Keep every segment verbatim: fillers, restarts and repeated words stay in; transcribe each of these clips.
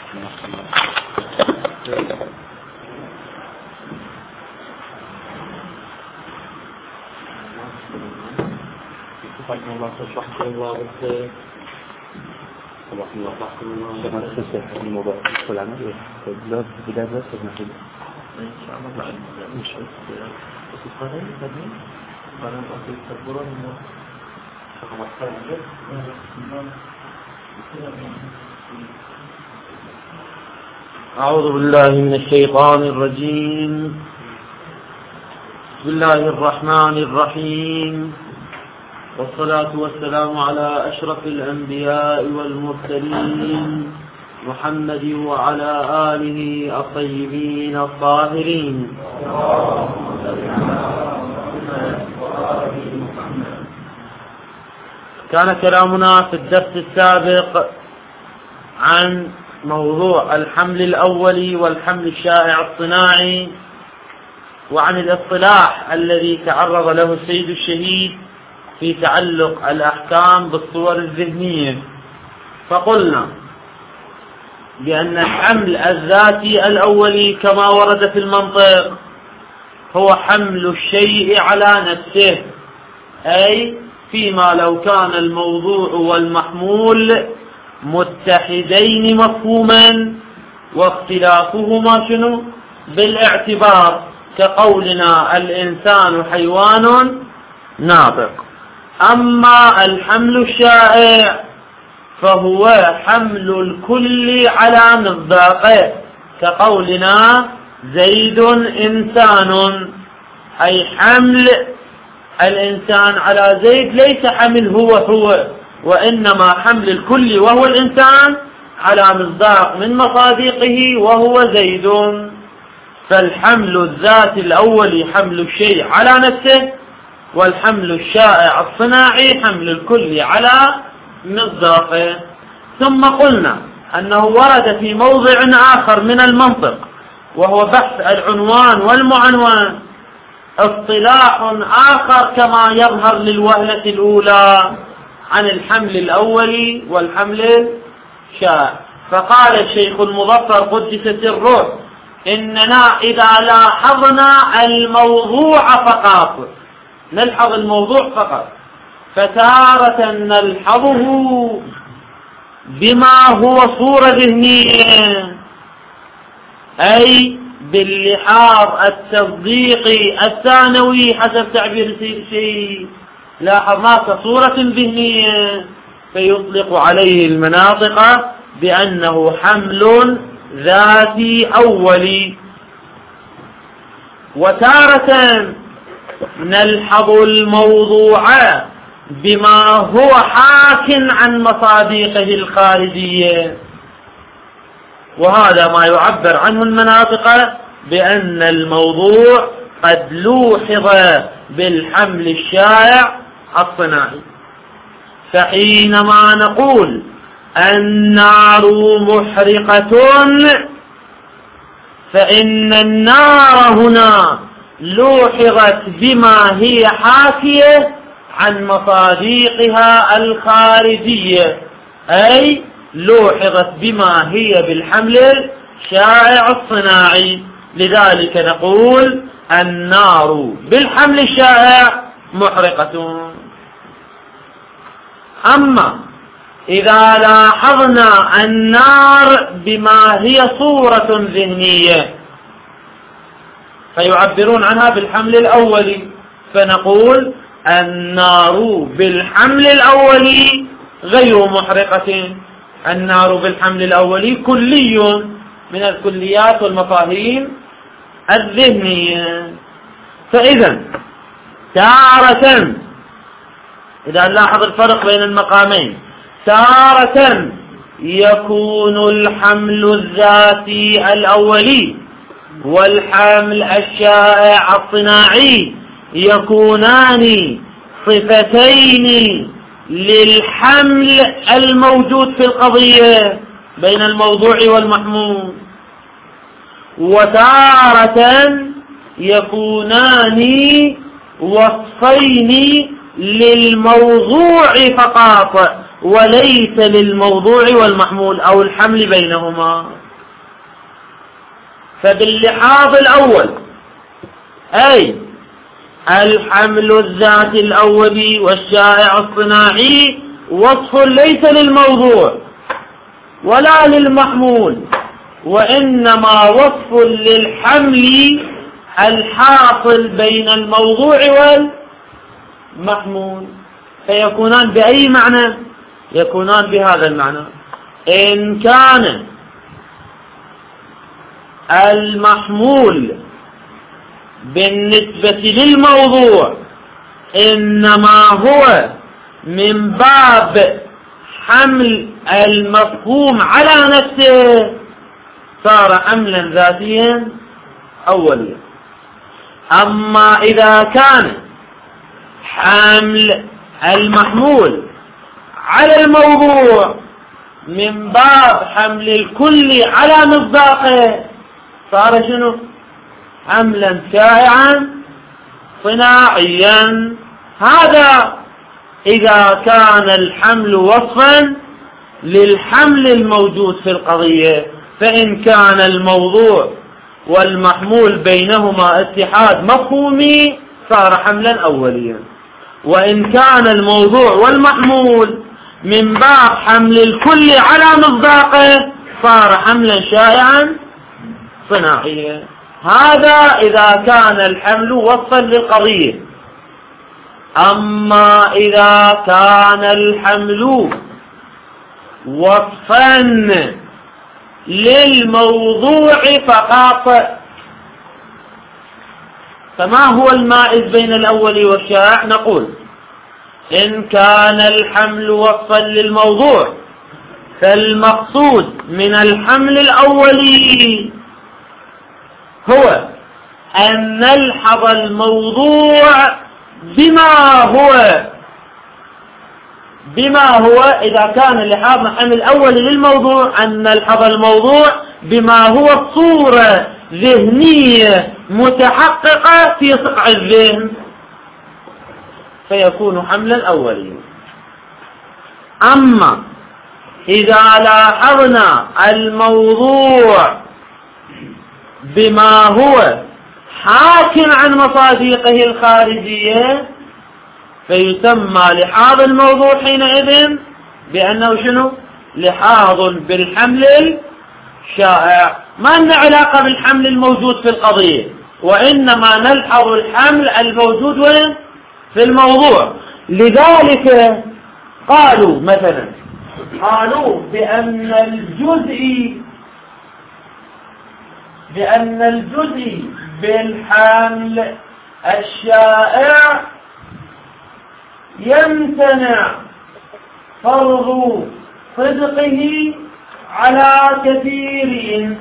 حياكم الله وشرحكم الله بالخير. صباح الله وصباحكم الله. شكرا لك في الموضوع في العمل لا بداية بس نحن إن شاء الله بعد مش بس الصغير بعدين بعدين أصل التبرر إنه شغل محتاج أعوذ بالله من الشيطان الرجيم. بسم الله الرحمن الرحيم، والصلاة والسلام على أشرف الأنبياء والمرسلين محمد وعلى آله الطيبين الطاهرين. كان كلامنا في الدرس السابق عن موضوع الحمل الأولي والحمل الشائع الصناعي، وعن الاصطلاح الذي تعرض له السيد الشهيد في تعلق الأحكام بالصور الذهنية. فقلنا بأن الحمل الذاتي الأولي كما ورد في المنطق هو حمل الشيء على نفسه، أي فيما لو كان الموضوع والمحمول متحدين مفهوما واختلافهما شنو بالاعتبار، كقولنا الإنسان حيوان ناطق. أما الحمل الشائع فهو حمل الكل على مصداقه، كقولنا زيد إنسان، أي حمل الإنسان على زيد ليس حمل هو هو، وإنما حمل الكل وهو الإنسان على مصداق من مصادقه وهو زيد. فالحمل الذاتي الأولي حمل الشيء على نفسه، والحمل الشائع الصناعي حمل الكل على مصداقه. ثم قلنا أنه ورد في موضع آخر من المنطق وهو بحث العنوان والمعنون اصطلاح آخر كما يظهر للوهلة الأولى عن الحمل الأولي والحمل الشائع. فقال الشيخ المظفر قدس سره إننا إذا لاحظنا الموضوع فقط، نلحظ الموضوع فقط، فتارة نلحظه بما هو صورة ذهنية، أي باللحاظ التصديقي الثانوي حسب تعبير الشيء، لاحظناه كصورة ذهنية فيطلق عليه المناطق بأنه حمل ذاتي أولي. وتارة نلحظ الموضوع بما هو حاك عن مصادقه الخارجية، وهذا ما يعبر عنه المناطق بأن الموضوع قد لوحظ بالحمل الشائع الصناعي. فحينما نقول النار محرقة فإن النار هنا لوحظت بما هي حاكية عن مصادقها الخارجية، أي لوحظت بما هي بالحمل الشائع الصناعي. لذلك نقول النار بالحمل الشائع محرقة. أما إذا لاحظنا النار بما هي صورة ذهنية فيعبرون عنها بالحمل الأولي، فنقول النار بالحمل الأولي غير محرقة. النار بالحمل الأولي كلي من الكليات والمفاهيم الذهنية. فإذا تارة إذا نلاحظ الفرق بين المقامين، تارة يكون الحمل الذاتي الأولي والحمل الشائع الصناعي يكونان صفتين للحمل الموجود في القضية بين الموضوع والمحمول، وتارة يكونان وصفين للموضوع فقط وليس للموضوع والمحمول أو الحمل بينهما. فباللحاظ الأول أي الحمل الذاتي الأولي والشائع الصناعي وصف ليس للموضوع ولا للمحمول، وإنما وصف للحمل الحاصل بين الموضوع والمحمول. فيكونان بأي معنى؟ يكونان بهذا المعنى. إن كان المحمول بالنسبة للموضوع إنما هو من باب حمل المفهوم على نفسه صار حملا ذاتيا أوليا. أما إذا كان حمل المحمول على الموضوع من باب حمل الكل على مصداقه صار شنو؟ حملا شائعا صناعيا. هذا إذا كان الحمل وصفا للحمل الموجود في القضية. فإن كان الموضوع والمحمول بينهما اتحاد مفهومي صار حملا أوليا. وإن كان الموضوع والمحمول من باب حمل الكل على مصداقه صار حملا شائعا صناعيا. هذا إذا كان الحمل وصفا للقضية. أما إذا كان الحمل وصفا للموضوع فقط، فما هو المائز بين الأول والشائع؟ نقول إن كان الحمل وصفا للموضوع فالمقصود من الحمل الأولي هو أن نلحظ الموضوع بما هو بما هو إذا كان لحاظ الحمل الأول للموضوع أن نلحظ الموضوع بما هو صورة ذهنية متحققة في صقع الذهن فيكون حملا أوليا. أما إذا لاحظنا الموضوع بما هو حاكم عن مصادقه الخارجية فيسمى لحاظ الموضوع حينئذ بأنه شنو؟ لحاظ بالحمل الشائع، ما لنا علاقة بالحمل الموجود في القضية، وإنما نلحظ الحمل الموجود وين؟ في الموضوع. لذلك قالوا مثلا قالوا بأن الجزء بأن الجزء بالحمل الشائع يمتنع فرض صدقه على كثير.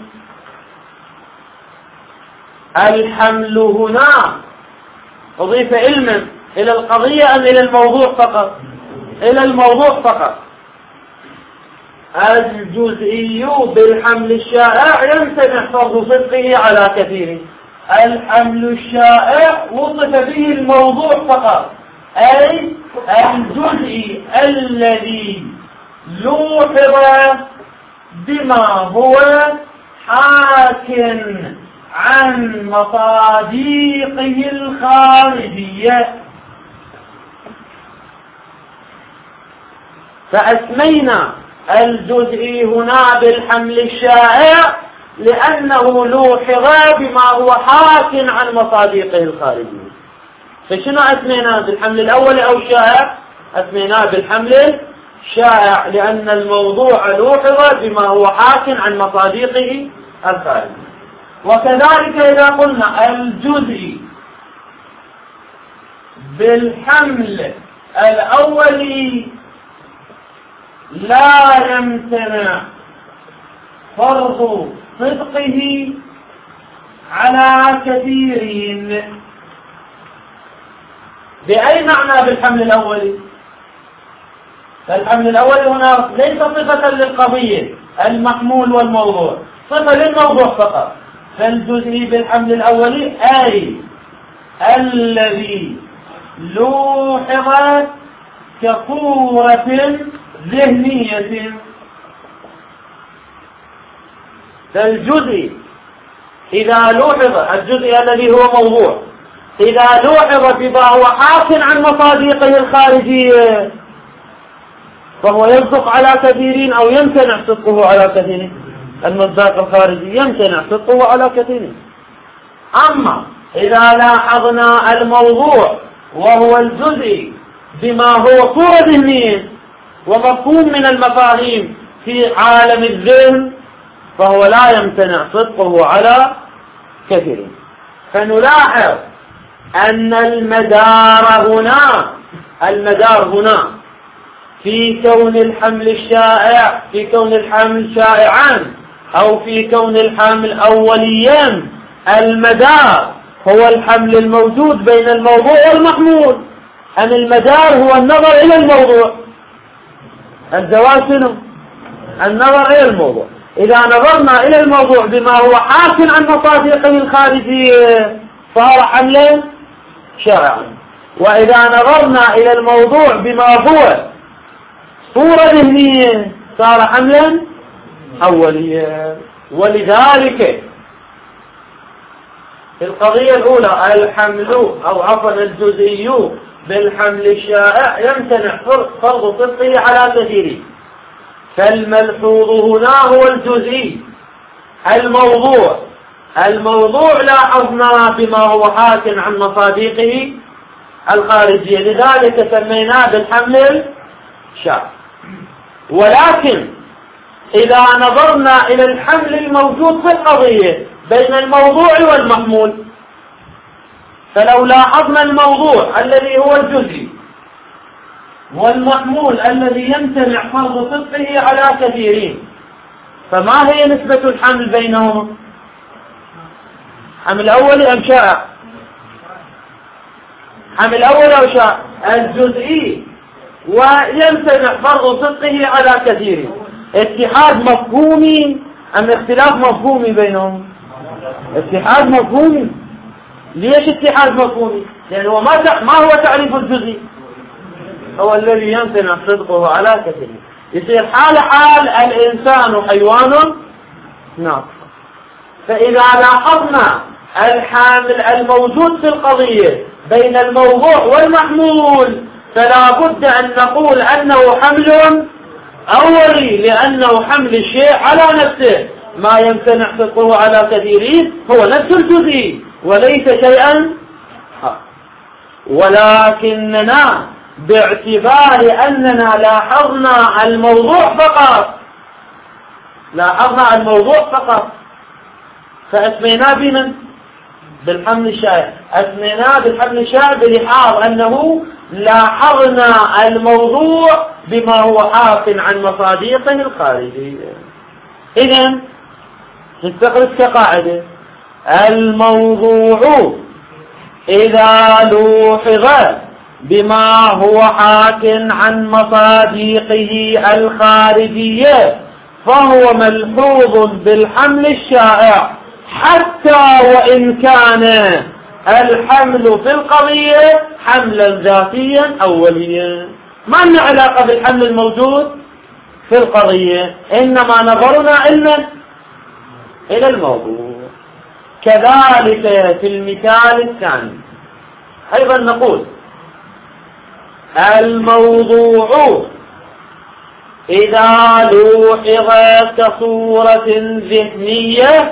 الحمل هنا أضيف علما إلى القضية أم إلى الموضوع فقط؟ إلى الموضوع فقط. الجزئي بالحمل الشائع يمتنع فرض صدقه على كثير. الحمل الشائع وصف به الموضوع فقط، أي الجزء الذي لوحظ بما هو حاكٍ عن مصادقه الخارجية. فأسمينا الجزء هنا بالحمل الشائع لأنه لوحظ بما هو حاكٍ عن مصادقه الخارجية. فشنو أسميناه بالحمل الأول أو الشائع؟ أسميناه بالحمل الشائع لأن الموضوع لوحظ بما هو حاكٍ عن مصادقه الخارجية. وكذلك إذا قلنا الجزء بالحمل الأول لا يمتنع فرض صدقه على كثيرين. بأي معنى بالحمل الأول؟ فالحمل الأول هنا ليس صفة للقضية المحمول والموضوع، صفة للموضوع فقط. فالجزء بالحمل الأول أي الذي لوحظ كصورة ذهنية فالجزء إذا لوحظ الجزء الذي هو موضوع إذا لوحظ بما هو حاك عن مصادقه الخارجية فهو يصدق على كثيرين أو يمتنع صدقه على كثيرين. المصداق الخارجي يمتنع صدقه على كثيرين. أما إذا لاحظنا الموضوع وهو الجزء بما هو صورة ذهنية ومفهوم من المفاهيم في عالم الذهن فهو لا يمتنع صدقه على كثيرين. فنلاحظ أن المدار هنا المدار هنا في كون الحمل الشائع في كون الحمل شائعا أو في كون الحمل أوليا المدار هو الحمل الموجود بين الموضوع والمحمول. أن المدار هو النظر إلى الموضوع. الجواز شنو؟ النظر إلى الموضوع. إذا نظرنا إلى الموضوع بما هو حاك عن مصادقه الخارجية صار حملا شائعا. وإذا نظرنا إلى الموضوع بما هو صورة ذهنية صار حملا أوليا. ولذلك في القضية الأولى الحمل أو عفوا الجزئي بالحمل الشائع يمتنع فرض صدقه على كثيرين. فالملحوظ هنا هو الجزئي. الموضوع الموضوع لاحظنا بما هو حاك عن مصادقه الخارجية لذلك سميناه بالحمل الشائع. ولكن إذا نظرنا إلى الحمل الموجود في القضية بين الموضوع والمحمول فلو لاحظنا الموضوع الذي هو الجزئي والمحمول الذي يمتنع فرض صدقه على كثيرين فما هي نسبة الحمل بينهما؟ حمل أولي أم شائع؟ حمل أولي أو شائع؟ الجزئي ويمتنع فرض صدقه على كثيرين. اتحاد مفهومي أم اختلاف مفهومي بينهم؟ اتحاد مفهومي. ليش اتحاد مفهومي؟ لأنه ما ما هو تعريف الجزئي؟ هو الذي يمتنع صدقه على كثيرين. يصير حال حال الإنسان حيوان ناطق. فإذا لاحظنا الحامل الموجود في القضية بين الموضوع والمحمول فلا بد أن نقول أنه حمل أولي لأنه حمل الشيء على نفسه ما يمتنع صدقه على كثيرين هو نفس الجزئي وليس شيئا آخر. ولكننا باعتبار أننا لاحظنا الموضوع فقط لاحظنا الموضوع فقط فأسمينا بمن؟ بالحمل الشائع. أسمينا بالحمل الشائع بلحاظ أنه لاحظنا الموضوع بما هو حاك عن مصادقه الخارجية. إذن نستخرج كقاعدة الموضوع إذا لوحظ بما هو حاك عن مصادقه الخارجية فهو ملحوظ بالحمل الشائع حتى وإن كان الحمل في القضية حملا ذاتيا أوليا. ما لنا علاقة بالحمل الموجود في القضية إنما نظرنا علما إلى الموضوع. كذلك في المثال الثاني أيضا نقول الموضوع إذا لوحظ كصورة ذهنية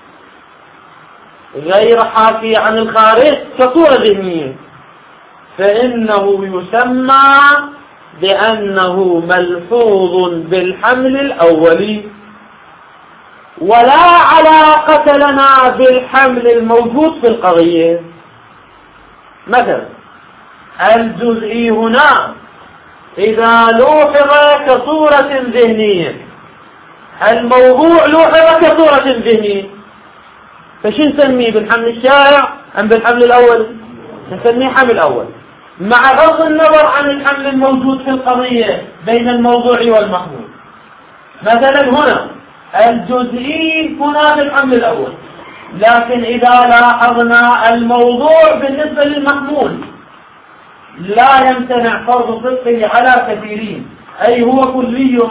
غير حاكي عن الخارج كصورة ذهنية فإنه يسمى بأنه ملحوظ بالحمل الأولي ولا علاقة لنا بالحمل الموجود في القضية. مثلا الجزئي هنا إذا لوحظ كصورة ذهنية الموضوع لوحظ كصورة ذهنية فشو نسميه بالحمل الشائع أم بالحمل الأول؟ نسميه حمل أول مع غض النظر عن الحمل الموجود في القضية بين الموضوع والمحمول. مثلا هنا الجزئي هنا بالحمل الأول لكن إذا لاحظنا الموضوع بالنسبة للمحمول لا يمتنع فرض صدقه على كثيرين. أي هو كلي.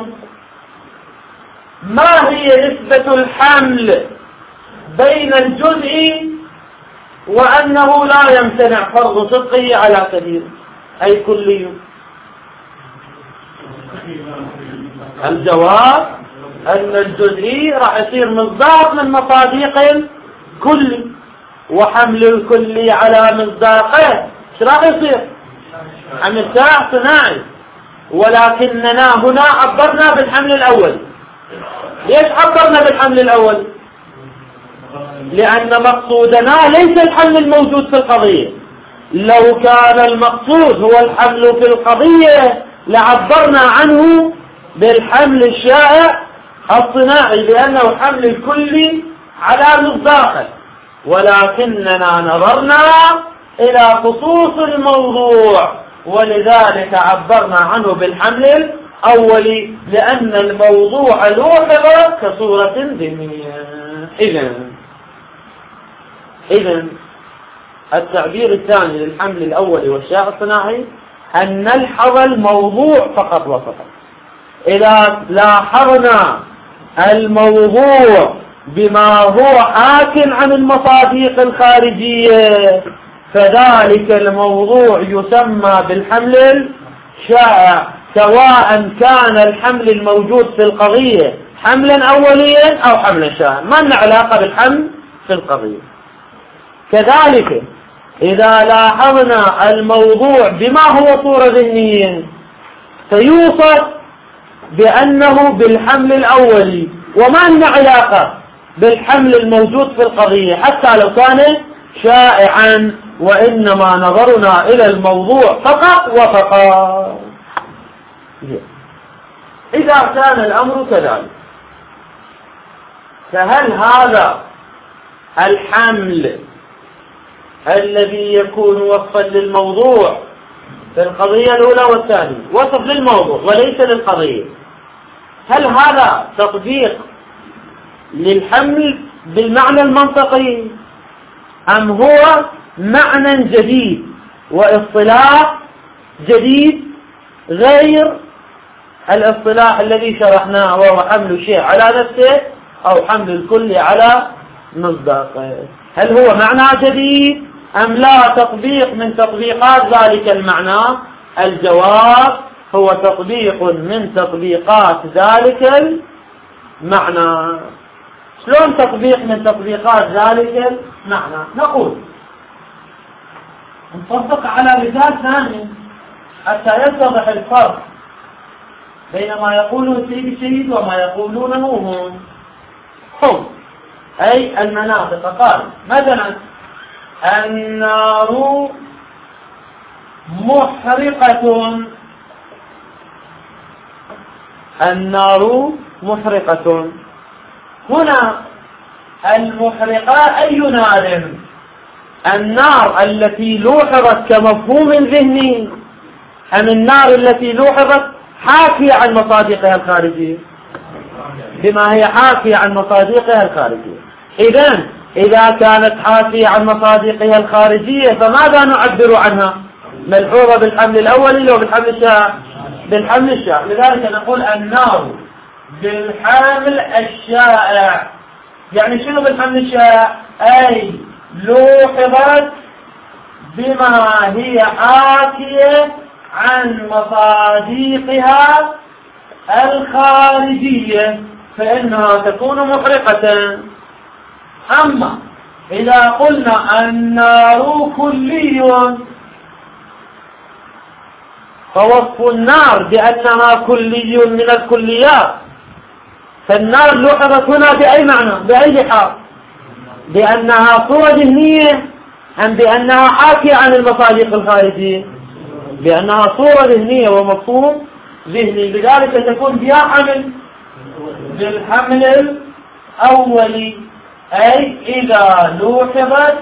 ما هي نسبة الحمل بين الجزء وأنه لا يمتنع فرض صدقه على كثير أي كلي؟ الجواب أن الجزئي راح يصير مصداق من مصادق الكلي، وحمل الكلي على مصداقه ايش راح يصير؟ حمل ساع صناعي. ولكننا هنا عبرنا بالحمل الأول. ليش عبرنا بالحمل الأول؟ لأن مقصودنا ليس الحمل الموجود في القضية. لو كان المقصود هو الحمل في القضية لعبرنا عنه بالحمل الشائع الصناعي لأنه حمل الكلي على مصداقه، ولكننا نظرنا إلى خصوص الموضوع ولذلك عبرنا عنه بالحمل الأول لأن الموضوع لوحظ كصورة ذهنية. إذن إذن التعبير الثاني للحمل الأول والشائع الصناعي أن نلحظ الموضوع فقط وفقط. إذا لاحظنا الموضوع بما هو حاكم عن المصادق الخارجية فذلك الموضوع يسمى بالحمل الشائع، سواء كان الحمل الموجود في القضية حملا أوليا أو حملا شائعا، ما لنا علاقة بالحمل في القضية. كذلك إذا لاحظنا الموضوع بما هو صورة ذهنية فيوصف بأنه بالحمل الأولي وما لنا علاقة بالحمل الموجود في القضية حتى لو كان شائعا، وإنما نظرنا إلى الموضوع فقط وفقط. إذا كان الأمر كذلك فهل هذا الحمل الذي يكون وصفا للموضوع في القضية الأولى والثانية وصف للموضوع وليس للقضية، هل هذا تطبيق للحمل بالمعنى المنطقي أم هو معنى جديد واصطلاح جديد غير الاصطلاح الذي شرحناه وهو حمل الشيء على نفسه أو حمل الكل على مصداقه؟ هل هو معنى جديد أم لا تطبيق من تطبيقات ذلك المعنى؟ الجواب هو تطبيق من تطبيقات ذلك المعنى. شلون تطبيق من تطبيقات ذلك المعنى؟ نقول نطبق على مثال ثاني حتى يتضح الفرق بين ما يقوله السيد الشهيد وما يقولونه هم هم أي المناطق. قال مثلا النار محرقة، النار محرقة. هنا المحرقة أي نار؟ النار التي لوحظت كمفهوم ذهني أم النار التي لوحظت حاكية عن مصادقها الخارجية؟ بما هي حاكية عن مصادقها الخارجية. إذن إذا كانت حاكية عن مصادقها الخارجية فماذا نعبر عنها؟ ملحوظة بالحمل الأول أو بالحمل الشائع؟ بالحمل الشائع. لذلك نقول النار بالحمل الشائع. يعني شنو بالحمل الشائع؟ أي لوحظت بما هي حاكية عن مصادقها الخارجية فإنها تكون محرقة. أما إذا قلنا النار كلي فوصف النار بأنها كلي من الكليات، فالنار لوحظت هنا بأي معنى؟ بأي حال؟ بأنها صورة ذهنية أم بأنها حاكية عن المصادق الخارجية؟ بأنها صورة ذهنية ومفهوم ذهني. لذلك تكون بها حمل بالحمل الأولي، أي إذا لوحظت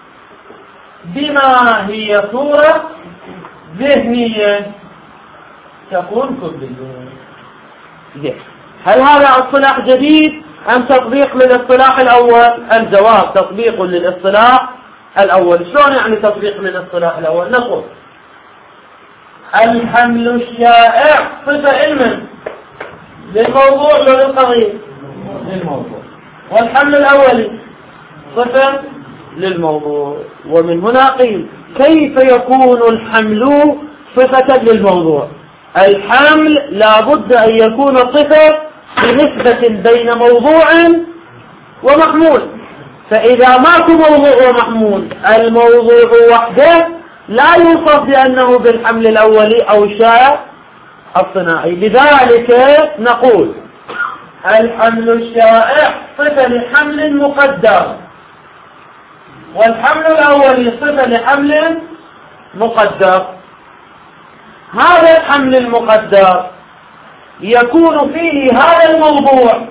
بما هي صورة ذهنية تكون كلية. هل هذا اصطلاح جديد أم تطبيق للاصطلاح الأول؟ الجواب تطبيق للاصطلاح الأول. شلون يعني تطبيق للاصطلاح الأول؟ نقول الحمل الشائع صفة علم للموضوع للقضية للموضوع، والحمل الأولي صفة للموضوع. ومن هنا قيل كيف يكون الحمل صفة للموضوع؟ الحمل لا بد أن يكون صفة بنسبة بين موضوع ومحمول، فإذا ماكو موضوع ومحمول الموضوع وحده لا يوصف بأنه بالحمل الأولي أو الشائع الصناعي. لذلك نقول الحمل الشائع صفة لحمل مقدر، والحمل الأولي صفة لحمل مقدر. هذا الحمل المقدر يكون فيه هذا الموضوع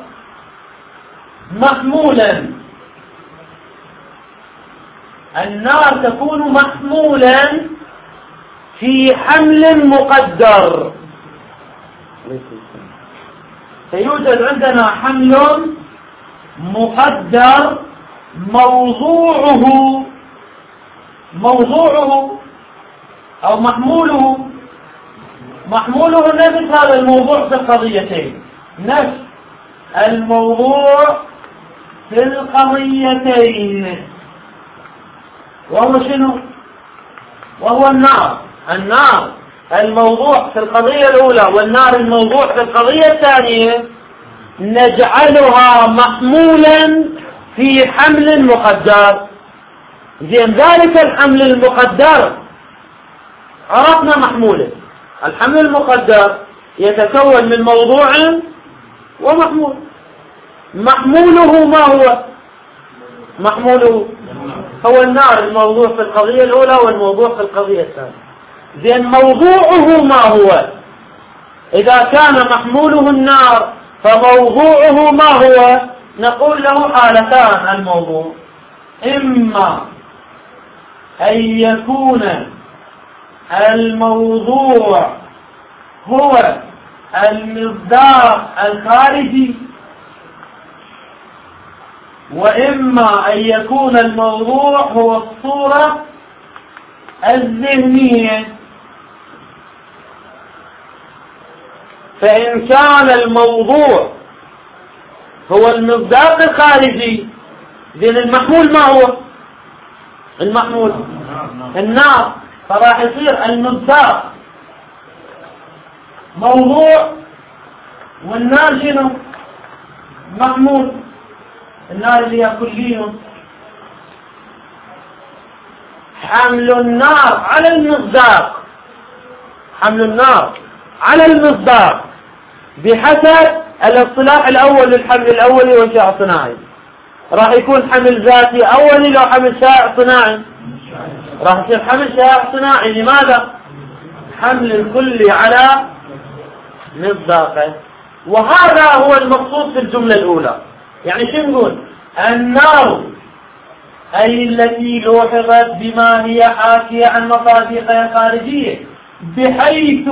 محمولا، النار تكون محمولا في حمل مقدر. سيوجد عندنا حمل مقدر موضوعه موضوعه أو محموله محموله نفس هذا الموضوع في القضيتين، نفس الموضوع في القضيتين، وهو شنو؟ وهو النار. النار الموضوع في القضية الأولى والنار الموضوع في القضية الثانية نجعلها محمولا في حمل مقدر. زين، ذلك الحمل المقدر عرفنا محموله. الحمل المقدر يتكون من موضوع ومحمول. محموله ما هو؟ محموله هو النار الموضوع في القضية الأولى والموضوع في القضية الثانية. زين، موضوعه ما هو؟ إذا كان محموله النار فموضوعه ما هو؟ نقول له حالتان الموضوع، إما أن يكون الموضوع هو المصداق الخارجي، وإما أن يكون الموضوع هو الصورة الذهنية. فإن كان الموضوع هو المصداق الخارجي، لأن المحمول ما هو؟ المحمول النار، فراح يصير المصداق موضوع والنار شنو؟ محمول. النار اللي هي كلية. حمل النار على المصداق، حمل النار على المصداق بحسب الاصطلاح الأول للحمل الأولي والشائع الصناعي. راح يكون حمل ذاتي أولي لو حمل شائع صناعي، راح يصير حمل شائع صناعي. لماذا؟ حمل الكلي على مصداقه. وهذا هو المقصود في الجملة الأولى. يعني شو نقول؟ النار أي التي لوحظت بما هي حاكية عن مصادقها الخارجية، بحيث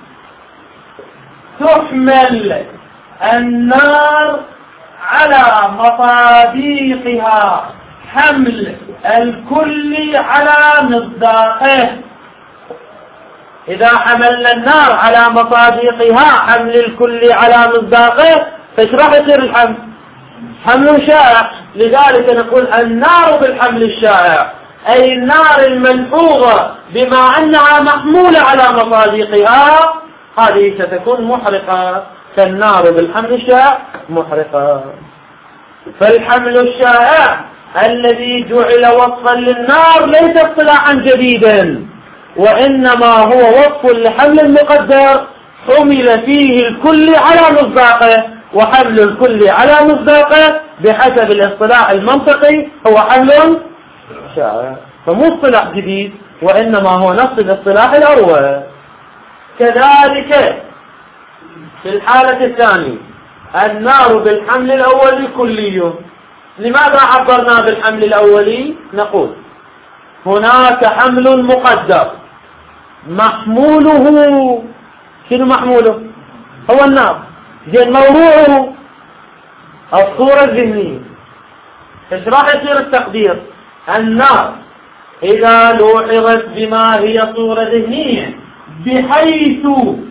تحمل النار على مصادقها حمل الكل على مصداقه. إذا حملنا النار على مصادقها حمل الكل على مصداقه فايش راح يصير الحمل؟ حمل شائع. لذلك نقول النار بالحمل الشائع، أي النار الملحوظة بما أنها محمولة على مصادقها هذه ستكون محرقة، فالنار بالحمل الشائع محرقة. فالحمل الشائع الذي جعل وصفا للنار ليس اصطلاحا جديدا، وإنما هو وصف لحمل المقدر حمل فيه الكل على مصداقه، وحمل الكل على مصداقه بحسب الاصطلاح المنطقي هو حمل شائع. فمو اصطلاح جديد، وإنما هو نفس الاصطلاح الأول. كذلك في الحالة الثانية النار بالحمل الأولي كلي. لماذا عبرنا بالحمل الأولي؟ نقول هناك حمل مقدر محموله شنو؟ محموله هو النار. زين، موضوعه الصورة الذهنية. ايش راح يصير التقدير؟ النار إذا لوحظت بما هي صورة ذهنية بحيث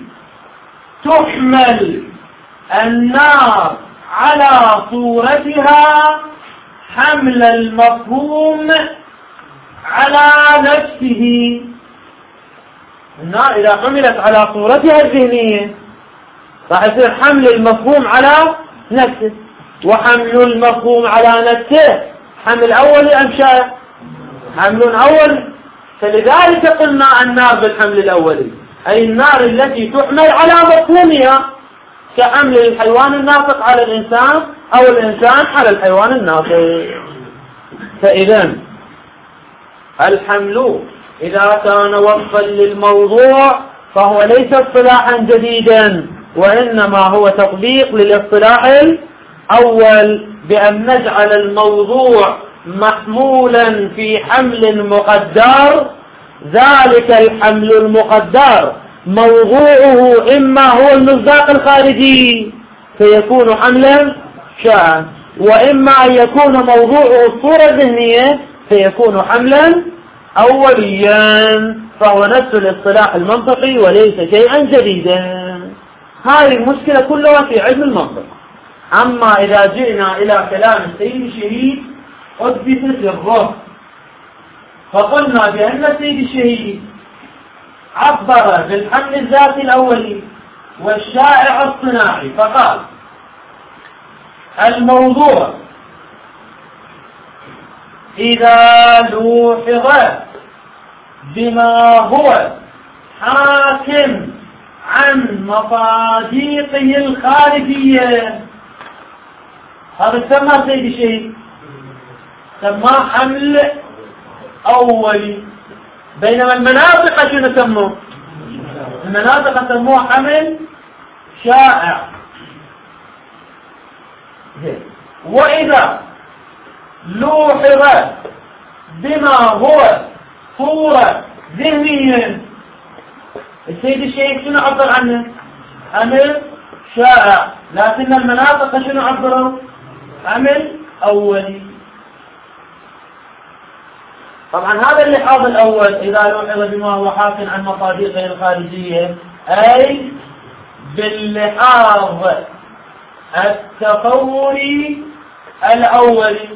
تحمل النار على صورتها حمل المفهوم على نفسه. النار إذا حملت على صورتها الذهنية راح يصير حمل المفهوم على نفسه، وحمل المفهوم على نفسه حمل أول أم شائع؟ حمل أول. فلذلك قلنا النار بالحمل الأولي، أي النار التي تحمل على مفهومها، كحمل الحيوان الناطق على الإنسان أو الإنسان على الحيوان الناطق. فإذا الحمل إذا كان وصفا للموضوع فهو ليس اصطلاحا جديدا، وإنما هو تطبيق للاصطلاح الأول، بأن نجعل الموضوع محمولا في حمل مقدر. ذلك الحمل المقدر موضوعه إما هو المصداق الخارجي فيكون حملا شائعا، وإما أن يكون موضوعه الصورة الذهنية فيكون حملا أوليا، فهو نفس الاصطلاح المنطقي وليس شيئا جديدا. هذه المشكلة كلها في علم المنطق. أما إذا جئنا إلى كلام السيد الشهيد أثبت سره، فقلنا بأن السيد الشهيد عبر بالحمل الذاتي الأولي والشائع الصناعي، فقال الموضوع إذا لوحظ بما هو حاكم عن مصادقه الخارجية، هذا سمى سيد الشهيد سماه حمل أولي. بينما المناطق شنو سموه؟ المناطق سموه حمل شائع. وإذا لوحظ بما هو صورة ذهنية، السيد الشيخ شنو عبر عنه؟ حمل شائع. لكن المناطق شنو عبروا؟ حمل أولي. طبعا هذا اللحاظ الأول إذا لوحظ بما هو حاكم عن مصادقه الخارجية، أي باللحاظ التصوري الأولي.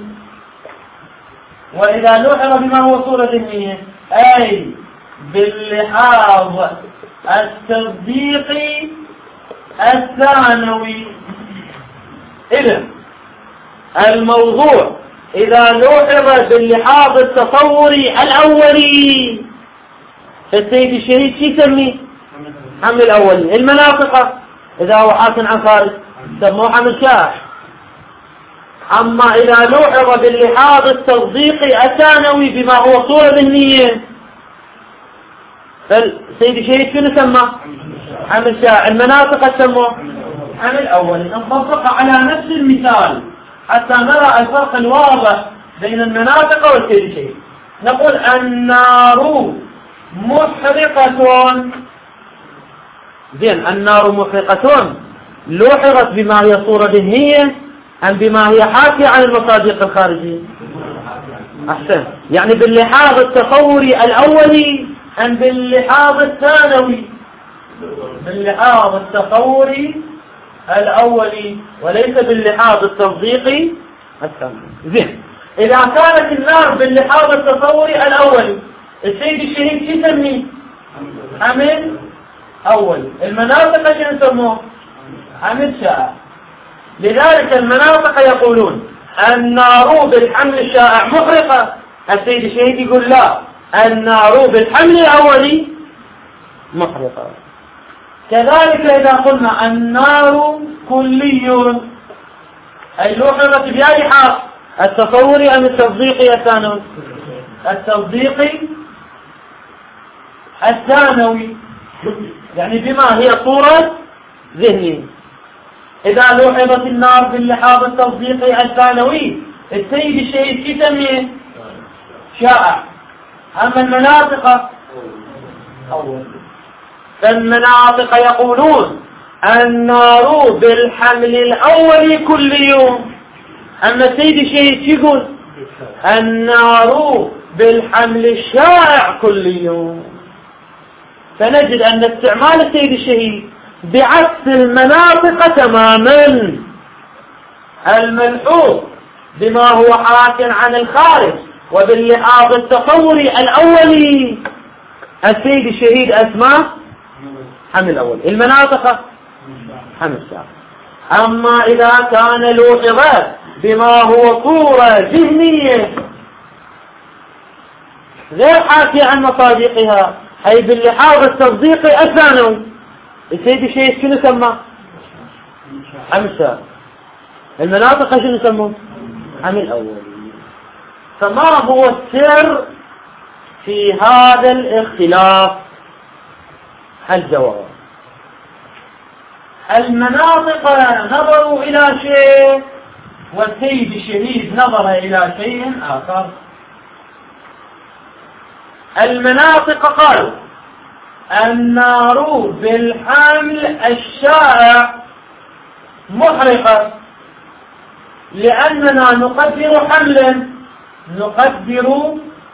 وإذا لوحظ بما هو صورة ذهنية أي باللحاظ التصديقي الثانوي. إذن الموضوع إذا لوحظ باللحاظ التصوري الأولي فالسيد الشهيد شو يسميه؟ حمل الأولي. المناطق إذا هو حاكم عن خارج سموه حمل شائع. أما إذا لوحظ باللحاظ التصديقي الثانوي بما هو صورة ذهنية فالسيد الشهيد شنو سماه؟ حمل شائع. المناطق سموه حمل أولي. نطبق على نفس المثال حتى نرى الفرق الواضح بين المناطق والسيد الشهيد. نقول النار محرقة. زين، النار محرقة لوحظت بما هي صورة ذهنية أم بما هي حاكية عن المصادق الخارجية؟ أحسن، يعني باللحاظ التصوري الأولي أم باللحاظ الثانوي؟ باللحاظ التصوري الأولي وليس باللحاظ التصديقي الثانوي. زين، إذا كانت النار باللحاظ التصوري الأولي السيد الشهيد شو يسميه؟ حمل أولي. المناطق شو يسموه؟ حمل شائع. لذلك المناطق يقولون النار بالحمل الشائع محرقة، السيد الشهيد يقول لا، النار بالحمل الأولي محرقة. كذلك إذا قلنا النار كلي أي لوحظت بأي حال؟ التصوري أم التصديقي الثانوي؟ التصديقي الثانوي، يعني بما هي صورة ذهنية. إذا لوحظت النار باللحاظ التصديقي الثانوي السيد الشهيد شو يسميه؟ شائع. أما المناطق أول. فالمناطق يقولون النار بالحمل الأول كل يوم. أما السيد الشهيد يقول النار بالحمل الشائع كل يوم. فنجد أن استعمال السيد الشهيد بعكس المناطق تماما. الملحوظ بما هو حاك عن الخارج وباللحاظ التصوري الأولي السيد الشهيد أسماء حمل الأول، المناطق حمل ثاني. أما إذا كان لوحظ بما هو صورة ذهنية غير حاكي عن مصادقها، أي باللحاظ التصديقي الثانوي، السيد الشهيد شنو سمى؟ حمل ثاني. المناطق شنو سموه؟ حمل الأول. فما هو السر في هذا الاختلاف؟ الجواب: المناطق نظروا إلى شيء والسيد الشهيد نظر إلى شيء آخر. المناطق قالوا النار بالحمل الشائع محرقة، لأننا نقدر حملا نقدر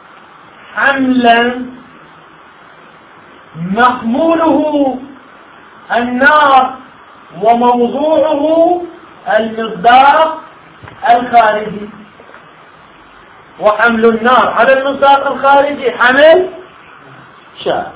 حملا محموله النار وموضوعه المصداق الخارجي، وحمل النار على المصداق الخارجي حمل شائع.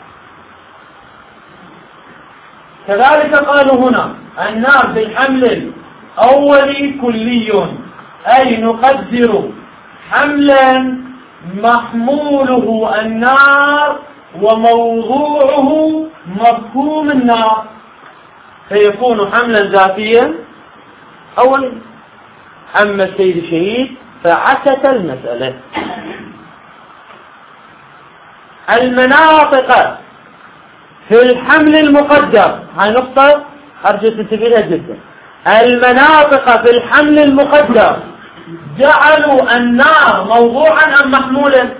كذلك قالوا هنا النار بالحمل الأولي كلي، أي نقدر حملا محموله النار وموضوعه مفهوم النار، فيكون حملا ذاتيا أولا. أما السيد الشهيد فعكس المسألة. المناطق في الحمل المقدر، هاي نقطة أرجو تنتبهها جدا. المناطق في الحمل المقدر جعلوا النار موضوعا أم محمولا؟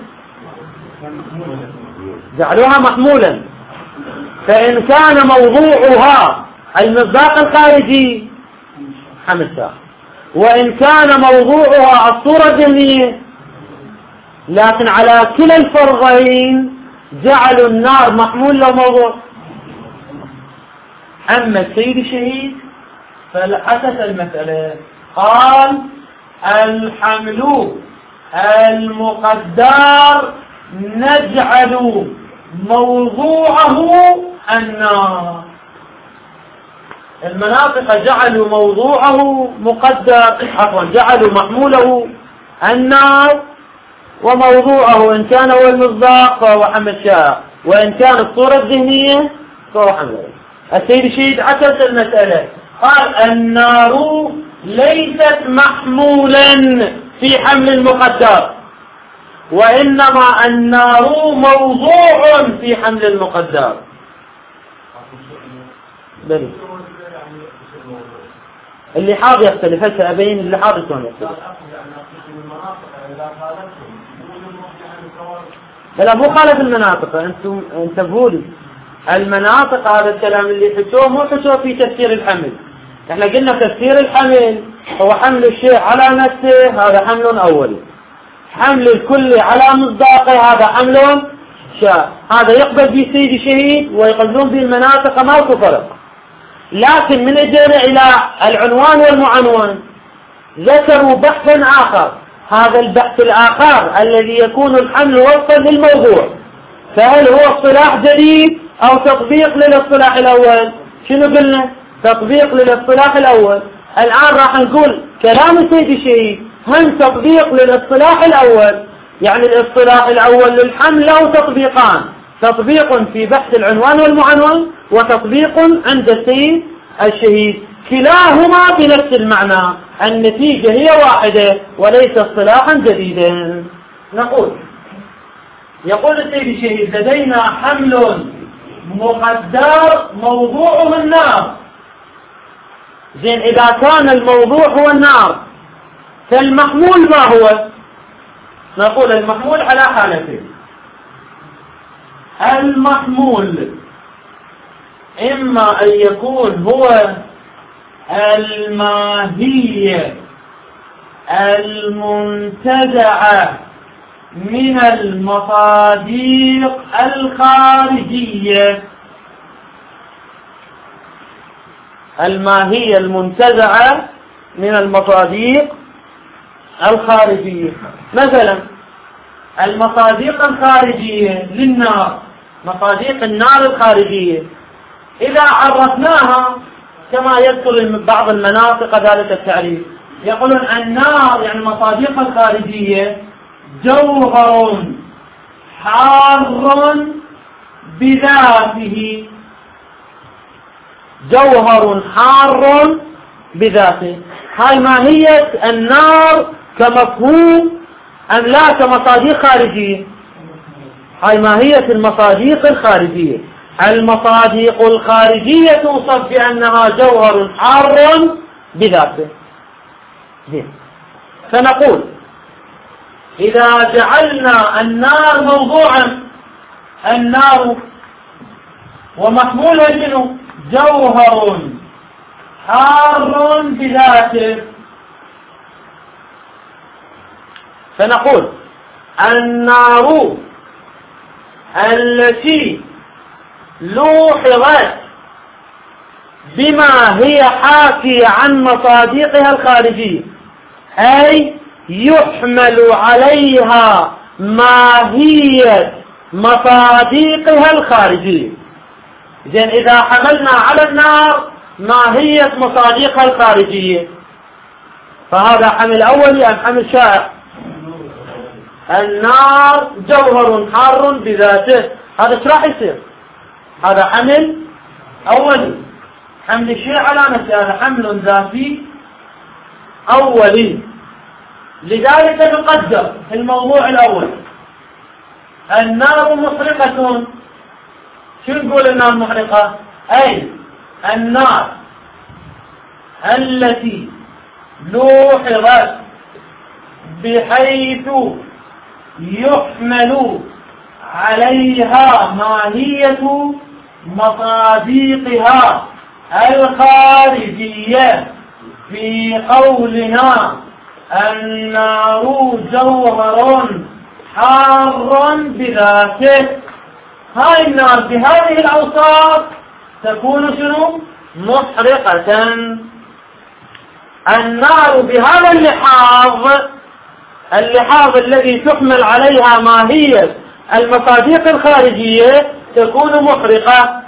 جعلوها محمولا، فإن كان موضوعها المصداق الخارجي حمل ثاني، وإن كان موضوعها الصورة الذهنية. لكن على كلا الفرضين جعلوا النار محمول له موضوع. أما السيد الشهيد فلحست المسألة، قال الحمل المقدر نجعل موضوعه النار. المناطق جعلوا موضوعه مقدر، عفوا جعلوا محموله النار وموضوعه إن كان هو المصداق فهو حمل شائع، وإن كان الصورة الذهنية فهو حمل. السيد الشهيد عكس المسألة، قال النار ليست محمولا في حمل المقدر، وإنما النار موضوع في حمل المقدر. بل اللحاظ يختلف، هسه أبين اللحاظ شلون يختلف. لا مو خالف المناطق، انتم انتبهوا لي. المناطق هذا الكلام اللي حكوه مو حكوه في تفسير الحمل. احنا قلنا تفسير الحمل هو حمل الشيء على نفسه، هذا حمل أولي. حمل الكل على مصداقه هذا حمل شاء، هذا يقبل به السيد الشهيد ويقبلون به المناطق، ماكو فرق. لكن من اجينا الى العنوان والمعنون ذكروا بحثا آخر. هذا البحث الآخر الذي يكون الحمل وفقا للموضوع، فهل هو اصطلاح جديد أو تطبيق للاصطلاح الأول؟ شنو قلنا؟ تطبيق للاصطلاح الأول. الآن راح نقول كلام السيد الشهيد هم تطبيق للاصطلاح الأول، يعني الاصطلاح الأول للحمل له تطبيقان، تطبيق في بحث العنوان والمعنون وتطبيق عند السيد الشهيد، كلاهما بنفس المعنى، النتيجة هي واحدة وليس اصطلاحا جديدا. نقول يقول السيد الشهيد لدينا حمل مقدر موضوعه النار. زين، إذا كان الموضوع هو النار فالمحمول ما هو؟ نقول المحمول على حالتين. المحمول إما أن يكون هو الماهية المنتزعة من المصادق الخارجية، الماهية المنتزعة من المصادق الخارجية. مثلا المصادق الخارجية للنار، مصادق النار الخارجية إذا عرفناها كما يذكر بعض المناطق ذلك التعريف، يقولون النار يعني المصادق الخارجية جوهر حار بذاته، جوهر حار بذاته. هاي ماهية النار كمفهوم أم لا كمصادق خارجية؟ هاي ماهية المصادق الخارجية. المصادق الخارجية توصف بأنها جوهر حار بذاته. فنقول إذا جعلنا النار موضوعا، النار ومحمولها شنو؟ جوهر حار بذاته، فنقول النار التي لوحظت بما هي حاكية عن مصادقها الخارجية، أي يحمل عليها ماهية مصادقها الخارجية. إذن إذا حملنا على النار ماهية مصادقها الخارجية فهذا حمل أولي أم حمل شائع؟ النار جوهر حار بذاته، هذا ايش راح يصير؟ هذا حمل أولي. حمل الشيء على نفسه هذا حمل ذاتي أولي. لذلك نقدر في الموضوع الأول النار محرقة. شو نقول النار محرقة؟ أي النار التي لوحظت بحيث يحمل عليها ماهية مصادقها الخارجية في قولنا النار جوهر حار بذاته. هاي النار بهذه الأوصاف تكون شنو؟ محرقة. النار بهذا اللحاظ، اللحاظ الذي تحمل عليها ماهية المصادق الخارجية تكون محرقة.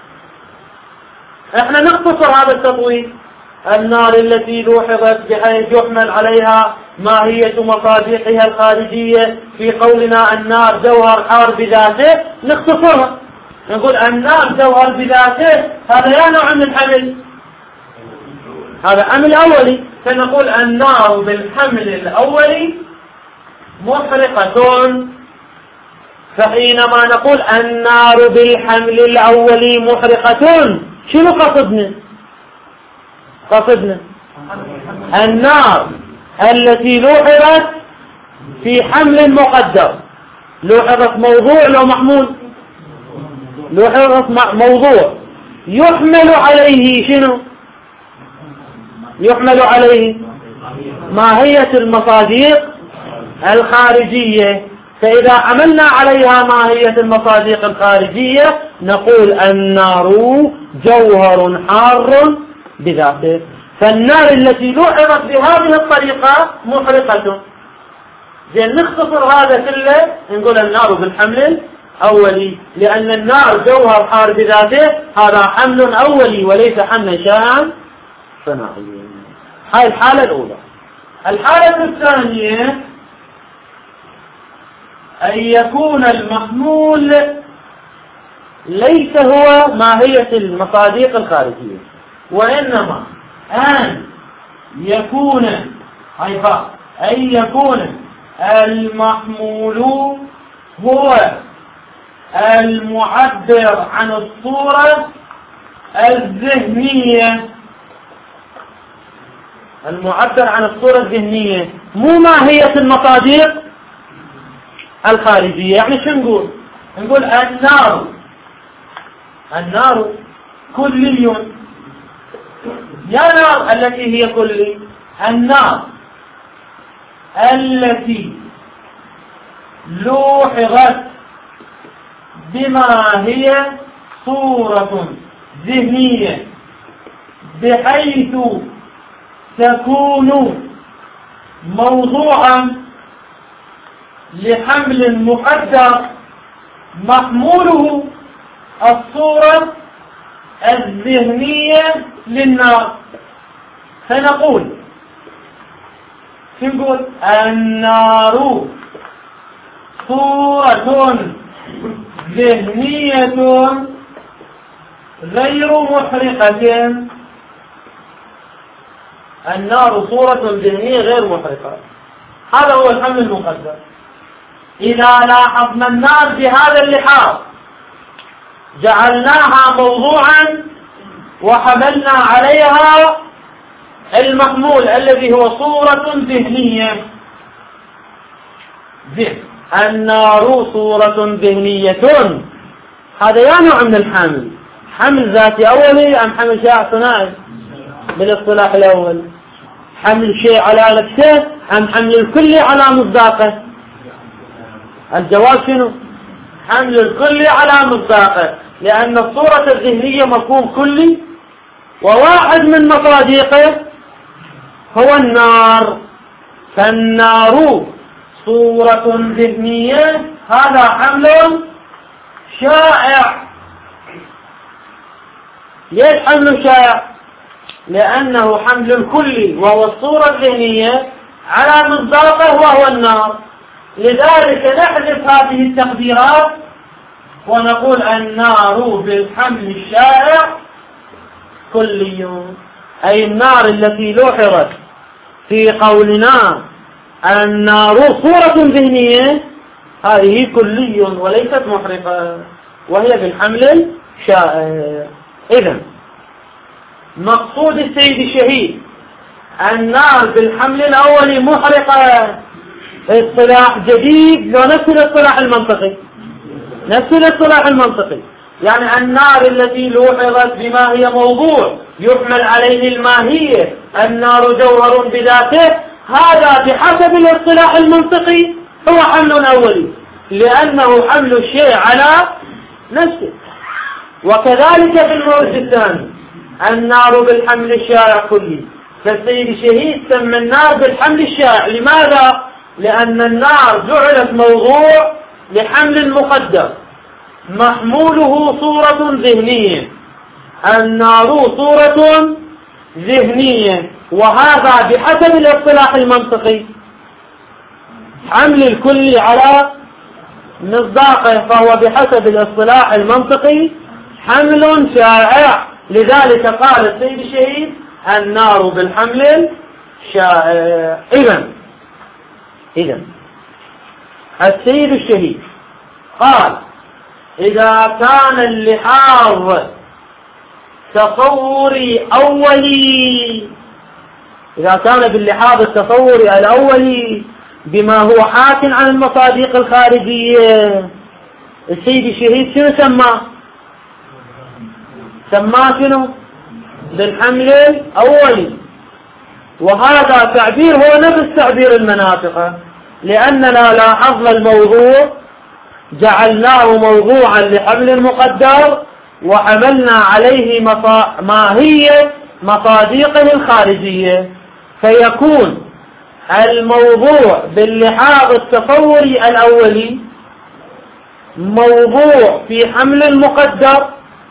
احنا نختصر هذا التطويل. النار التي لوحظت بحيث يحمل عليها ماهية مصادقها الخارجية في قولنا النار جوهر حار بذاته، نختصرها نقول النار جوهر بذاته. هذا يا نوع من الحمل، هذا حمل أولي، فنقول النار بالحمل الأولي محرقة. فحينما نقول النار بالحمل الأولي محرقة شنو قصدنا؟ قصدنا النار التي لوحظت في حمل مقدر. لوحظت موضوع لو محمول؟ لوحظت موضوع يحمل عليه شنو؟ يحمل عليه ماهية المصادق الخارجية. فإذا عملنا عليها ماهية المصادق الخارجية نقول النار جوهر حار بذاته. فالنار التي لوحظت بهذه الطريقة محرقة. زين نختصر هذا كله نقول النار بالحمل أولي، لأن النار جوهر حار بذاته هذا حمل أولي وليس حملا شائعا صناعيا. هاي الحالة الأولى. الحالة الثانية أن يكون المحمول ليس هو ماهية المصادق الخارجية، وإنما أن يكون هيفاء أن يكون المحمول هو المعبر عن الصورة الذهنية. المعبر عن الصورة الذهنية مو ماهية المصادق الخارجية. يعني شو نقول؟ نقول النار النار كلي. يا نار التي هي كلي؟ النار التي لوحظت بما هي صورة ذهنية بحيث تكون موضوعا لحمل مقدر محموله الصورة الذهنية للنار. فنقول نقول النار صورة ذهنية غير محرقة. النار صورة ذهنية غير محرقة، هذا هو الحمل المقدر. إذا لاحظنا النار بهذا اللحاظ جعلناها موضوعا وحملنا عليها المحمول الذي هو صورة ذهنية. ذهن النار صورة ذهنية، هذا يا نوع من الحمل، حمل ذاتي أولي أم حمل شائع صناعي؟ بالاصطلاح الأول حمل شيء على نفسه أم حمل الكل على مصداقه؟ الجواب شنو؟ حمل الكل على مصداقه، لأن الصورة الذهنية مفهوم كلي، وواحد من مصادقه هو النار. فالنار صورة ذهنية، هذا حمل شائع. ليش حمل شائع؟ لأنه حمل الكلي وهو الصورة الذهنية على مصداقه وهو النار. لذلك نحذف هذه التقديرات ونقول النار بالحمل الشائع كلي، أي النار التي لوحظت في قولنا النار صورة ذهنية هذه كلي وليست محرقة، وهي بالحمل الشائع. إذن مقصود السيد الشهيد النار بالحمل الأول محرقة اصطلاح جديد ونفس الاصطلاح المنطقي، نفس الاصطلاح المنطقي، يعني النار التي لوحظت بما هي موضوع يحمل عليه الماهية، النار جوهر بذاته، هذا بحسب الاصطلاح المنطقي هو حمل أولي، لأنه حمل الشيء على نفسه. وكذلك في المورد الثاني النار بالحمل الشائع كلي، فالسيد الشهيد سمى النار بالحمل الشائع. لماذا؟ لأن النار جعلت موضوع لحمل مقدر محموله صورة ذهنية. النار صورة ذهنية، وهذا بحسب الاصطلاح المنطقي حمل الكل على مصداقه، فهو بحسب الاصطلاح المنطقي حمل شائع. لذلك قال السيد الشهيد النار بالحمل الشائع. إذن إذن السيد الشهيد قال إذا كان اللحاظ تصوري أولي، إذا كان باللحاظ التصوري الأولي بما هو حاك عن المصادق الخارجية، السيد الشهيد شنو سماه؟ سماه شنو؟ بالحمل الأولي. وهذا تعبير هو نفس تعبير المناطق، لأننا لاحظنا الموضوع جعلناه موضوعا لحمل مقدر وحملنا عليه ماهية مصادقه الخارجية، فيكون الموضوع باللحاظ التصوري الأولي موضوع في حمل المقدر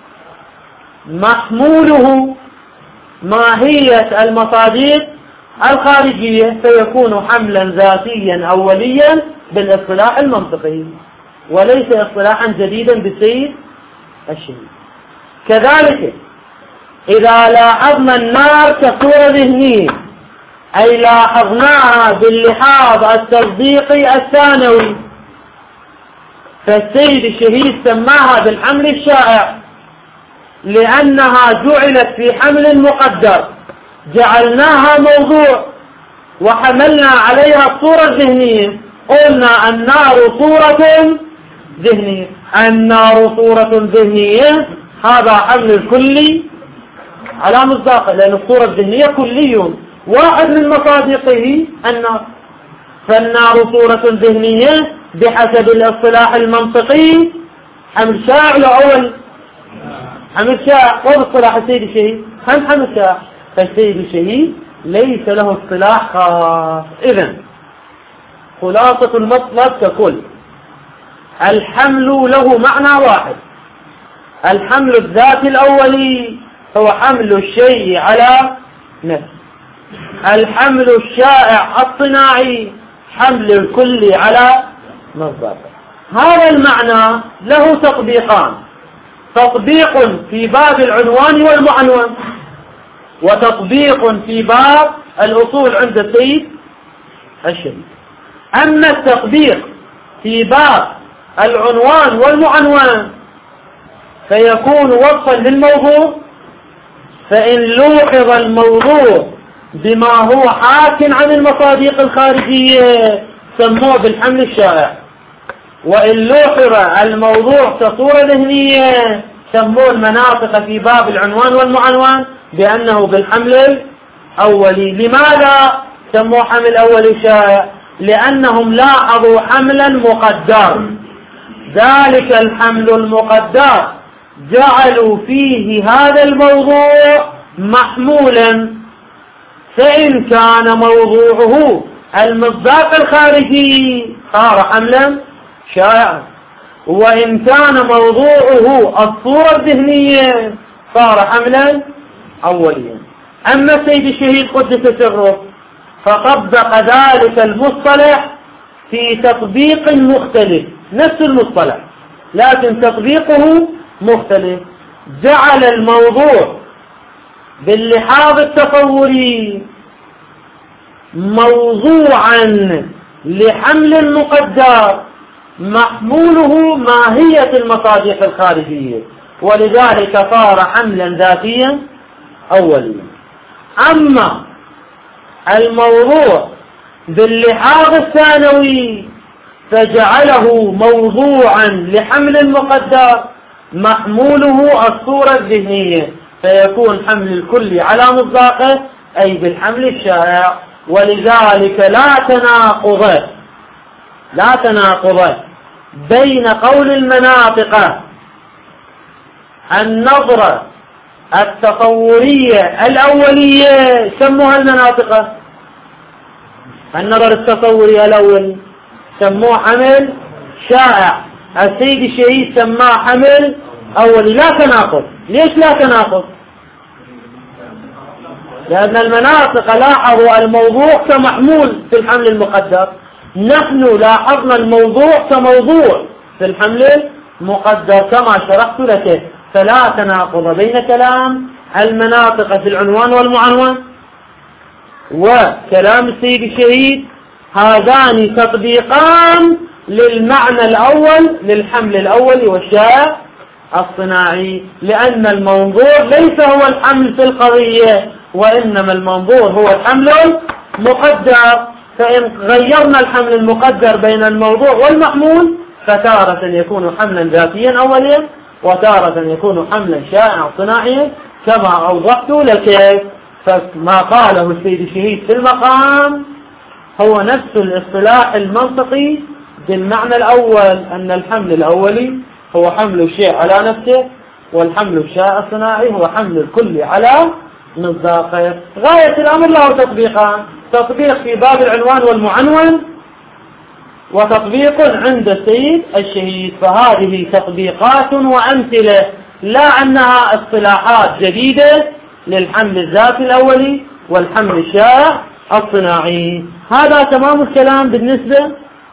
محموله ماهية المصادق الخارجية، فيكون حملا ذاتيا أوليا بالاصطلاح المنطقي وليس اصطلاحا جديدا بالسيد الشهيد. كذلك إذا لاحظنا النار كصورة ذهنية، أي لاحظناها باللحاظ التصديقي الثانوي، فالسيد الشهيد سماها بالحمل الشائع لأنها جعلت في حمل مقدر جعلناها موضوع وحملنا عليها الصورة الذهنية. قلنا النار صورة ذهنية، النار صورة ذهنية، هذا حمل الكلي على مصداقه، لأن الصورة الذهنية كلي واحد من مصادقه النار. فالنار صورة ذهنية بحسب الاصطلاح المنطقي حمل شائع أول حمل شائع وباصطلاح السيد الشهيد هم حمل شائع، فالسيد الشهيد ليس له اصطلاح خاص. إذن خلاصة المطلب ككل، الحمل له معنى واحد، الحمل الذاتي الأولي هو حمل الشيء على نفسه، الحمل الشائع الصناعي حمل الكل على مصداقه. هذا المعنى له تطبيقان، تطبيق في باب العنوان والمعنون، وتطبيق في باب الأصول عند السيد الشهيد. أما التطبيق في باب العنوان والمعنون فيكون وصفا للموضوع، فإن لوحظ الموضوع بما هو حاك عن المصادق الخارجية سموه بالحمل الشائع، وإن لوحظ الموضوع كصورة ذهنية سموه المناطق في باب العنوان والمعنون بأنه بالحمل الأولي. لماذا سموه حمل أولي شائع؟ لأنهم لاحظوا حملا مقدر، ذلك الحمل المقدر جعلوا فيه هذا الموضوع محمولا، فإن كان موضوعه المصداق الخارجي صار حملا شائعا، وإن كان موضوعه الصورة الذهنية صار حملا أوليا. أما السيد الشهيد قدس سره فطبق ذلك المصطلح في تطبيق مختلف، نفس المصطلح لكن تطبيقه مختلف، جعل الموضوع باللحاظ التصوري موضوعا لحمل مقدر محموله ماهية المصادق الخارجية، ولذلك صار حملا ذاتيا أوليا. أما الموضوع باللحاظ الثانوي فجعله موضوعا لحمل مقدر محموله الصورة الذهنية، فيكون حمل الكل على مصداقه أي بالحمل الشائع. ولذلك لا تناقض لا تناقض بين قول المناطق النظرة التصورية الأولية سموها المناطق، النظر التصوري الأول سموه حمل شائع، السيد الشهيد سماه حمل أولي. لا تناقض. ليش لا تناقض؟ لأن المناطق لاحظوا الموضوع كمحمول في الحمل المقدر، نحن لاحظنا الموضوع كموضوع في الحمل المقدر كما شرحت لك. فلا تناقض بين كلام المناطق في العنوان والمعنون وكلام السيد الشهيد، هذان تطبيقان للمعنى الأول للحمل الأول والشائع الصناعي، لأن المنظور ليس هو الحمل في القضية، وإنما المنظور هو الحمل المقدر. فإن غيرنا الحمل المقدر بين الموضوع والمحمول فتارة يكون حملا ذاتيا أوليا، وتارة يكون حملا شائعا صناعيا كما أوضحت لك. فما قاله السيد الشهيد في المقام هو نفس الاصطلاح المنطقي بالمعنى الأول، أن الحمل الأولي هو حمل الشيء على نفسه، والحمل الشائع الصناعي هو حمل الكل على مصداقه. غاية الأمر له تطبيقان، تطبيق في باب العنوان والمعنون، وتطبيق عند السيد الشهيد. فهذه تطبيقات وأمثلة، لا أنها اصطلاحات جديدة للحمل الذاتي الأولي والحمل الشائع الصناعي. هذا تمام الكلام بالنسبة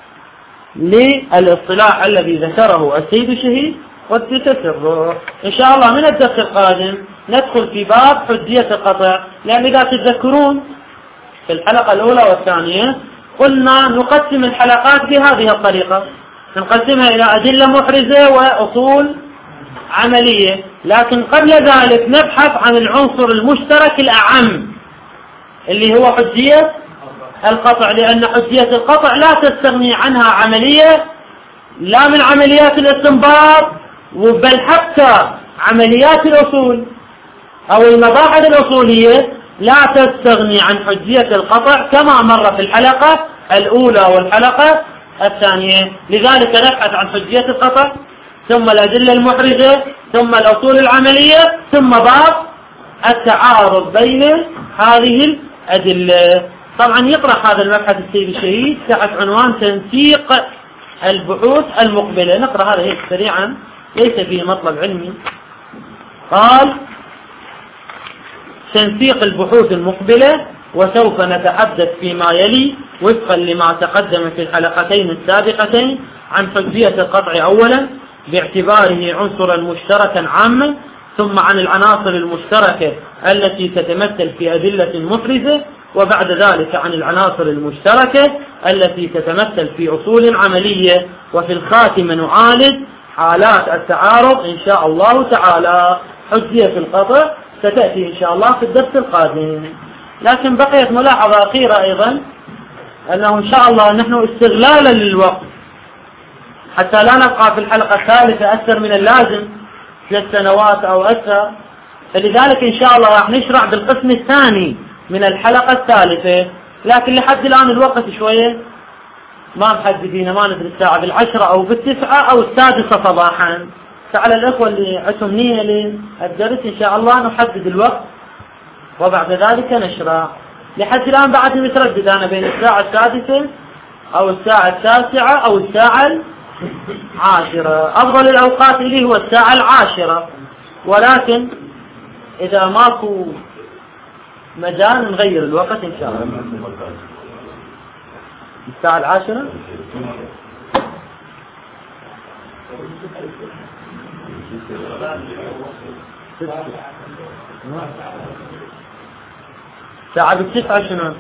للاصطلاح الذي ذكره السيد الشهيد والتسرع. إن شاء الله من الدرس القادم ندخل في باب حجية القطع، لأن إذا تتذكرون في الحلقة الأولى والثانية قلنا نقسم الحلقات بهذه الطريقة، نقسمها إلى أدلة محرزة وأصول عملية، لكن قبل ذلك نبحث عن العنصر المشترك الأعم اللي هو حجية القطع، لأن حجية القطع لا تستغني عنها عملية لا من عمليات الاستنباط، بل حتى عمليات الأصول أو المباحث الأصولية لا تستغني عن حجية القطع كما مر في الحلقة الأولى والحلقة الثانية. لذلك نبحث عن حجية القطع ثم الأدلة المحرزة ثم الأصول العملية، ثم باب التعارض بين هذه الأدلة. طبعا يطرح هذا المبحث السيد الشهيد تحت عنوان تنسيق البحوث المقبلة. نقرأ هذا هيك سريعا، ليس فيه مطلب علمي. قال: تنسيق البحوث المقبلة، وسوف نتحدث فيما يلي وفقا لما تقدم في الحلقتين السابقتين عن حجية القطع أولا باعتباره عنصرا مشتركا عاما، ثم عن العناصر المشتركة التي تتمثل في أدلة مفرزة، وبعد ذلك عن العناصر المشتركة التي تتمثل في أصول عملية، وفي الخاتمة نعالج حالات التعارض إن شاء الله تعالى. حجية القطع ستأتي إن شاء الله في الدرس القادم. لكن بقيت ملاحظة أخيرة أيضا، أنه إن شاء الله نحن استغلالا للوقت حتى لا نبقى في الحلقة الثالثة أكثر من اللازم ثلاث سنوات أو أكثر، فلذلك إن شاء الله راح نشرع بالقسم الثاني من الحلقة الثالثة. لكن لحد الآن الوقت شوية ما محددين، ما ندري الساعة بالعشرة أو بالتسعة أو السادسة صباحا. فعلى الأخوة اللي عندهم نية للدرس إن شاء الله نحدد الوقت وبعد ذلك نشرع. لحد الآن بعد متردد أنا بين الساعة السادسة أو الساعة التاسعة أو الساعة العاشرة. أفضل الأوقات لي هو الساعة العاشرة، ولكن إذا ماكو مجال نغير الوقت إن شاء الله. الساعة العاشرة ساعة بالتسعة شنو؟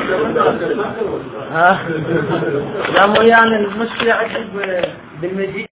ها؟ لا مو يعني المشكلة عندي بالمجيء.